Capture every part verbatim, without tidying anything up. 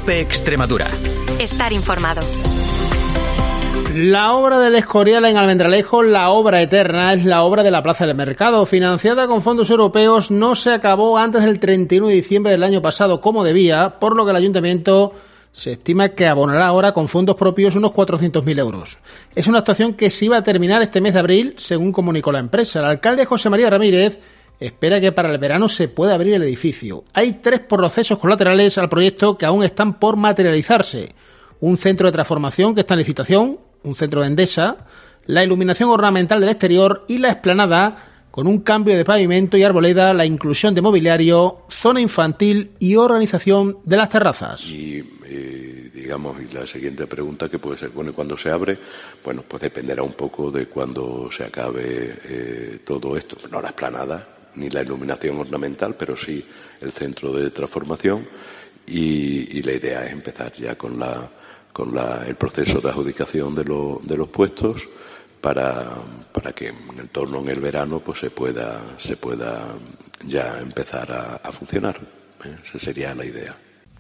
COPE Extremadura. Estar informado. La obra del Escorial en Almendralejo, la obra eterna, es la obra de la Plaza del Mercado. Financiada con fondos europeos, no se acabó antes del treinta y uno de diciembre del año pasado como debía, por lo que el ayuntamiento se estima que abonará ahora con fondos propios unos cuatrocientos mil euros. Es una actuación que se iba a terminar este mes de abril, según comunicó la empresa. El alcalde José María Ramírez espera que para el verano se pueda abrir el edificio. Hay tres procesos colaterales al proyecto que aún están por materializarse. Un centro de transformación que está en licitación, un centro de Endesa, la iluminación ornamental del exterior y la explanada con un cambio de pavimento y arboleda, la inclusión de mobiliario, zona infantil y organización de las terrazas. Y eh, digamos, y la siguiente pregunta que puede ser, bueno, ¿y cuándo se abre? Bueno, pues dependerá un poco de cuándo se acabe eh, todo esto. No la explanada ni la iluminación ornamental, pero sí el centro de transformación y, y la idea es empezar ya con la con la, el proceso de adjudicación de, lo, de los puestos para, para que en el torno en el verano pues se pueda se pueda ya empezar a, a funcionar. ¿eh? Esa sería la idea.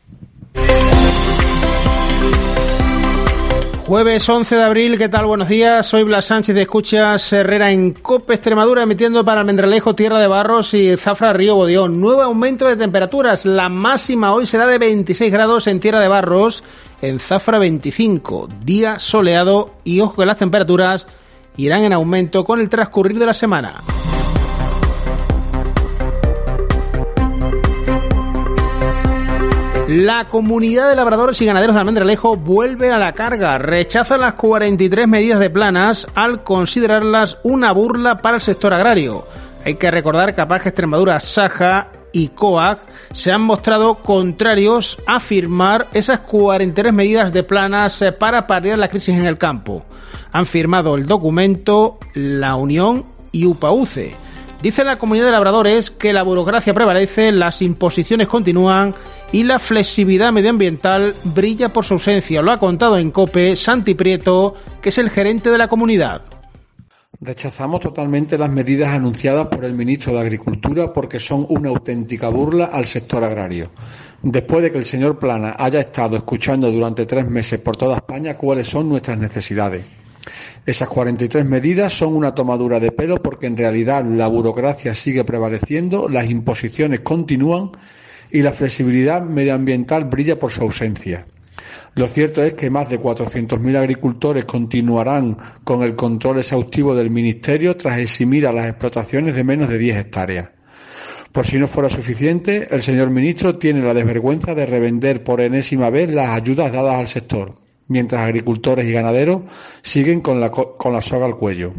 Jueves once de abril, ¿qué tal? Buenos días, soy Blas Sánchez de Escuchas Herrera en COPE Extremadura, emitiendo para Almendralejo, Tierra de Barros y Zafra, Río Bodeón. Nuevo aumento de temperaturas, la máxima hoy será de veintiséis grados en Tierra de Barros, en Zafra veinticinco, día soleado y ojo que las temperaturas irán en aumento con el transcurrir de la semana. La comunidad de labradores y ganaderos de Almendralejo vuelve a la carga. Rechaza las cuarenta y tres medidas de Planas al considerarlas una burla para el sector agrario. Hay que recordar que Apaje Extremadura, Saja y COAG se han mostrado contrarios a firmar esas cuarenta y tres medidas de Planas para paliar la crisis en el campo. Han firmado el documento la Unión y UPAUCE. Dice la comunidad de labradores que la burocracia prevalece, las imposiciones continúan y la flexibilidad medioambiental brilla por su ausencia. Lo ha contado en COPE Santi Prieto, que es el gerente de la comunidad. Rechazamos totalmente las medidas anunciadas por el ministro de Agricultura porque son una auténtica burla al sector agrario. Después de que el señor Plana haya estado escuchando durante tres meses por toda España cuáles son nuestras necesidades. Esas cuarenta y tres medidas son una tomadura de pelo porque en realidad la burocracia sigue prevaleciendo, las imposiciones continúan y la flexibilidad medioambiental brilla por su ausencia. Lo cierto es que más de cuatrocientos mil agricultores continuarán con el control exhaustivo del Ministerio tras eximir a las explotaciones de menos de diez hectáreas. Por si no fuera suficiente, el señor ministro tiene la desvergüenza de revender por enésima vez las ayudas dadas al sector, mientras agricultores y ganaderos siguen con la, con la soga al cuello.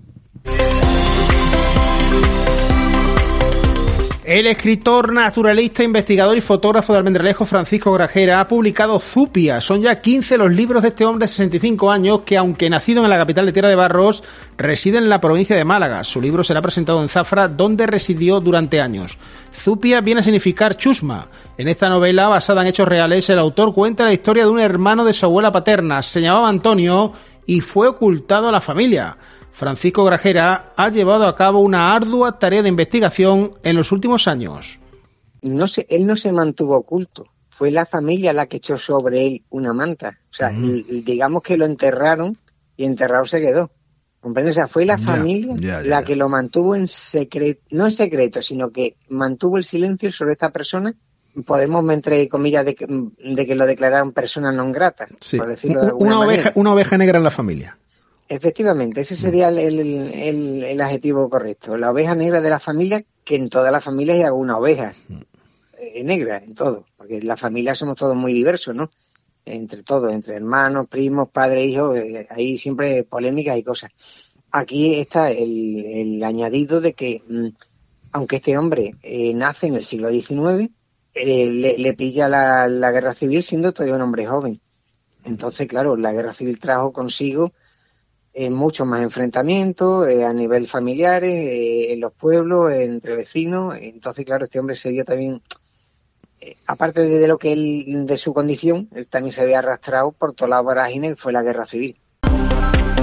El escritor, naturalista, investigador y fotógrafo de Almendralejo, Francisco Grajera, ha publicado Zupia. Son ya quince los libros de este hombre de sesenta y cinco años que, aunque nacido en la capital de Tierra de Barros, reside en la provincia de Málaga. Su libro será presentado en Zafra, donde residió durante años. Zupia viene a significar chusma. En esta novela, basada en hechos reales, el autor cuenta la historia de un hermano de su abuela paterna. Se llamaba Antonio y fue ocultado a la familia. Francisco Grajera ha llevado a cabo una ardua tarea de investigación en los últimos años. No se, él no se mantuvo oculto, fue la familia la que echó sobre él una manta. O sea, mm. y, y digamos que lo enterraron y enterrado se quedó. ¿Comprendes? O sea, fue la familia ya, ya, ya, la ya. que lo mantuvo en secreto, no en secreto, sino que mantuvo el silencio sobre esta persona. Podemos, entre comillas, de que, de que lo declararon persona non grata, sí. por decirlo de alguna una manera. Oveja, una oveja negra en la familia. Efectivamente, ese sería el, el, el, el adjetivo correcto. La oveja negra de la familia, que en todas las familias hay alguna oveja eh, negra, en todo. Porque en la familia somos todos muy diversos, ¿no? Entre todos, entre hermanos, primos, padres, hijos, eh, hay siempre polémicas y cosas. Aquí está el, el añadido de que, mmm, aunque este hombre eh, nace en el siglo diecinueve, eh, le, le pilla la, la guerra civil siendo todavía un hombre joven. Entonces, claro, la guerra civil trajo consigo Eh, muchos más enfrentamientos eh, a nivel familiar, eh, en los pueblos, eh, entre vecinos. Entonces, claro, este hombre se vio también, eh, aparte de, de lo que él, de su condición, él también se había arrastrado por toda la vorágine que fue la guerra civil.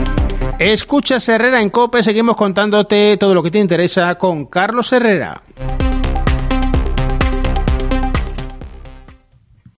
Escuchas Herrera en COPE, seguimos contándote todo lo que te interesa con Carlos Herrera.